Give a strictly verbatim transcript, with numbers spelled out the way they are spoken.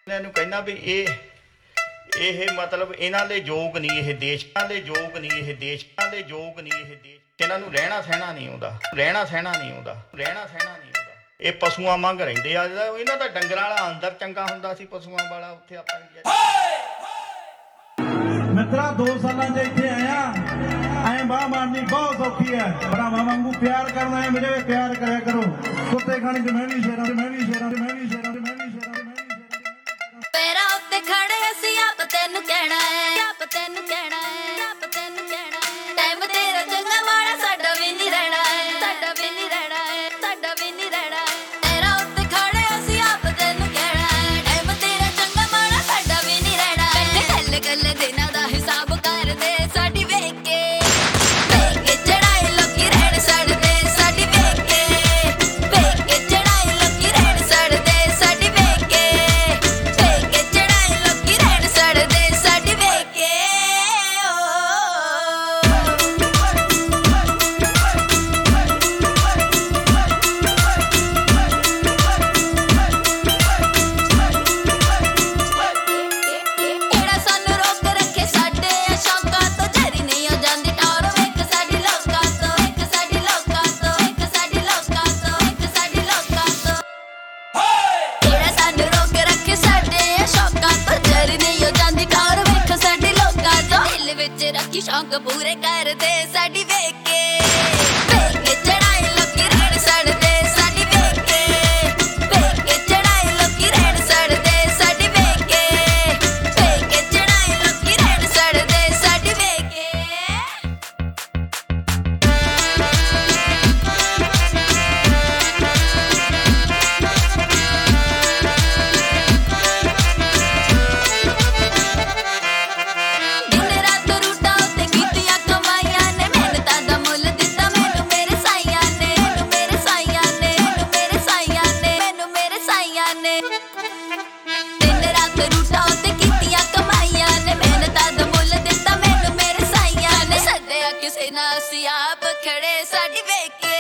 ਇਹਨੂੰ ਕਹਿੰਦਾ ਵੀ ਇਹ ਇਹ ਮਤਲਬ ਇਹਨਾਂ ਦੇ ਯੋਗ ਨਹੀਂ, ਇਹ ਦੇਸ਼ਾਂ ਦੇ ਯੋਗ ਨਹੀਂ, ਇਹ ਦੇਸ਼ਾਂ ਦੇ ਯੋਗ ਨਹੀਂ, ਇਹ ਦੇਸ਼ ਇਹਨਾਂ ਨੂੰ ਰਹਿਣਾ ਸਹਿਣਾ ਨਹੀਂ ਆਉਂਦਾ, ਰਹਿਣਾ ਸਹਿਣਾ ਨਹੀਂ ਆਉਂਦਾ, ਰਹਿਣਾ ਸਹਿਣਾ ਨਹੀਂ ਆਉਂਦਾ। ਇਹ ਪਸ਼ੂਆਂ ਵਾਂਗ ਰਹਿੰਦੇ ਆ। ਇਹਨਾਂ ਦਾ ਡੰਗਰਾਂ ਵਾਲਾ ਅੰਦਰ ਚੰਗਾ ਹੁੰਦਾ ਸੀ, ਪਸ਼ੂਆਂ ਵਾਲਾ ਉੱਥੇ ਆਪਾਂ ਮਿੱਤਰਾ ਦੋ ਸਾਲਾਂ ਦੇ ਇੱਥੇ ਆਇਆ, ਐਂ ਬਾਹ ਮਾਰਨੀ ਬਹੁਤ ਸੌਖੀ ਹੈ। ਭਰਾਵਾਂ ਵਾਂਗੂ ਪਿਆਰ ਕਰਨਾ ਹੈ, ਮੇਰੇ ਪਿਆਰ ਕਰਿਆ ਕਰੋ। ਕੁੱਤੇ ਖਾਣੀ ਤੇ ਮੈਂ ਵੀ ਸ਼ੇਰਾਂ ਤੇ ਮੈਂ ਵੀ ਸ਼ੇਰਾਂ ਤੇ ਮੈਂ ਵੀ ਸ਼ੇਰਾਂ ਤੇ ਮੈਂ ਵੀ ਸ਼ੇਰਾਂ ਤੇ ਮੈਂ ਵੀ ਪੈਰਾਂ ਉੱਤੇ ਖੜੇ ਅਸੀਂ ਆਪ ਤੈਨੂੰ ਕਹਿਣਾ ਹੈ, ਆਪ ਤੈਨੂੰ ਕਹਿਣਾ ਹੈ, ਆਪ ਤੈਨੂੰ ਕਹਿਣਾ ਹੈ। ਟਾਈਮ ਤੇਰਾ ਚੰਗਾ ਮਾੜਾ ਸਾਡਾ ਵੀ ਨਹੀਂ ਰਹਿਣਾ ਹੈ, ਸਾਡਾ ਵੀ ਨਹੀਂ ਰਹਿਣਾ ਹੈ, ਸਾਡਾ ਵੀ ਨਹੀਂ ਰਹਿਣਾ ਹੈ। ਪੈਰਾਂ ਉੱਤੇ ਖੜੇ ਅਸੀਂ ਆਪ ਤੈਨੂੰ ਕਹਿਣਾ ਹੈ, ਟਾਈਮ ਤੇਰਾ ਚੰਗਾ ਮਾੜਾ ਸਾਡਾ ਵੀ ਨਹੀਂ ਰਹਿਣਾ ਹੈ। ਬੈਠੇ ਗੱਲ ਗੱਲ ਦਿਨਾਂ ਦਾ ਹਿਸਾਬ ਕਰਦੇ ਸਾਡੀ ਵੇਖ ਕੇ, ਵੇਖ ਕੇ ਚੜਾਈ ਲੋਕੀ ਰਹਿਣ ਸੜਦੇ ਸਾਡੀ ਵੇਖ ਕੇ, ਵੇਖ ਕੇ ਚੜਾਈ ਲੋਕੀ ਰਹਿਣ ਸੜਦੇ ਸਾਡੀ ਵੇਖ ਕੇ, ਵੇਖ ਕੇ ਚੜਾਈ ਲੋਕੀ ਰਹਿਣ ਸੜਦੇ ਸਾਡੀ ਵੇਖ ਕੇ। ਕਿਹੜਾ ਸਾਨੂੰ ਰੋਕ ਰੱਖੇ ਸਾਡੇ ਸ਼ੌਕਾਂ ਤੋਂ, ਜਰੀ ਨਹੀਂ ਹੋ ਜਾਂਦੀ ਟੌਰ ਵੇਖ ਸਾਡੀ ਲੋਕਾਂ ਤੋਂ, ਵੇਖ ਸਾਡੀ ਲੋਕਾਂ ਤੋਂ, ਵੇਖ ਸਾਡੀ ਲੋਕਾਂ ਤੋਂ, ਵੇਖ ਸਾਡੀ ਲੋਕਾਂ ਤੋਂ। ਕਿਹੜਾ ਸਾਨੂੰ ਰੋਕ ਰੱਖੇ ਸਾਡੇ ਸ਼ੌਕਾਂ ਤੋਂ, ਜਰੀ ਨਹੀਂ ਹੋ ਜਾਂਦੀ ਟੌਰ ਵੇਖ ਸਾਡੀ ਲੋਕਾਂ ਤੋਂ। ਦਿਲ ਵਿੱਚ ਰੱਖੀ ਸ਼ੌਕ ਪੂਰੇ ਕਰਦੇ ਸਾਡੀ ਵੇਖ ਕੇ, ਵੇਖ ਕੇ ਚੜਾਈ ਲੋਕੀ ਰਹਿਣ ਸੜਦੇ ਸਾਡੀ ਵੇਖ ਕੇ, ਵੇਖ ਕੇ ਚੜਾਈ ਲੋਕੀ ਰਹਿਣ ਸੜਦੇ ਸਾਡੀ ਵੇਖ ਕੇ, ਵੇਖ ਕੇ ਚੜਾਈ ਲੋਕੀ ਰਹਿਣ ਸੜਦੇ ਸਾਡੀ ਵੇਖ ਕੇ। ਦਿਨ ਰਾਤ ਰੂਟਾਂ ਉੱਤੇ ਕੀਤੀਆਂ ਕਮਾਈਆਂ ਨੇ, ਮਿਹਨਤਾਂ ਦਾ ਮੁੱਲ ਦਿੱਤਾ ਮੈਨੂੰ ਮੇਰੇ ਸਾਈਆਂ ਨੇ, ਮੈਨੂੰ ਮੇਰੇ ਸਾਈਆਂ ਨੇ, ਮੈਨੂੰ ਮੇਰੇ ਸਾਈਆਂ ਨੇ, ਮੈਨੂੰ ਮੇਰੇ ਸਾਈਆਂ ਨੇ। ਦਿਨ ਰਾਤ ਰੂਟਾਂ ਉੱਤੇ ਕੀਤੀਆਂ ਕਮਾਈਆਂ ਨੇ, ਮਿਹਨਤਾਂ ਦਾ ਮੁੱਲ ਦਿੱਤਾ ਮੈਨੂੰ ਮੇਰੇ ਸਾਈਆਂ ਨੇ। ਸੱਦਿਆ ਕਿਸੇ ਨਾ ਅਸੀਂ ਆਪ ਖੜੇ ਸਾਡੀ ਵੇਖ ਕੇ,